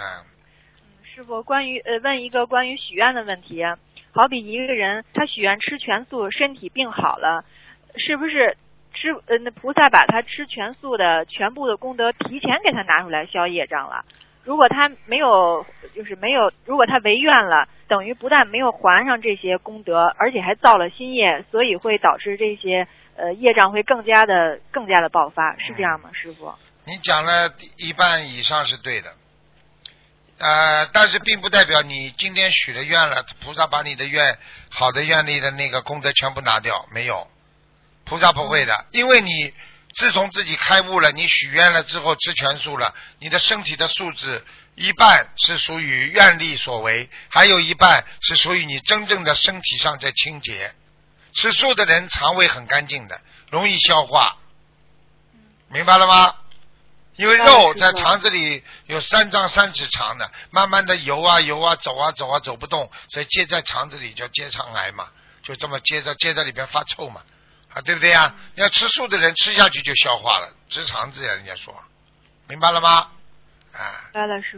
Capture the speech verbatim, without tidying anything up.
嗯。 师傅，关于呃问一个关于许愿的问题，好比一个人他许愿吃全素，身体病好了，是不是吃呃那菩萨把他吃全素的全部的功德提前给他拿出来消业障了？如果他没有就是没有，如果他违愿了，等于不但没有还上这些功德，而且还造了新业，所以会导致这些呃业障会更加的更加的爆发，是这样吗，师傅？ 你讲了一半以上是对的。呃，但是并不代表你今天许了愿了，菩萨把你的愿好的愿力的那个功德全部拿掉，没有，菩萨不会的，因为你自从自己开悟了，你许愿了之后吃全素了，你的身体的素质一半是属于愿力所为，还有一半是属于你真正的身体上在清洁。吃素的人肠胃很干净的，容易消化，明白了吗？因为肉在肠子里有三丈三尺长的，慢慢的游啊游啊走啊走啊走不动，所以接在肠子里叫结肠癌嘛，就这么接着接在里边发臭嘛，啊对不对呀？要吃素的人吃下去就消化了，直肠子呀，人家说，明白了吗？啊。 明白了，师傅。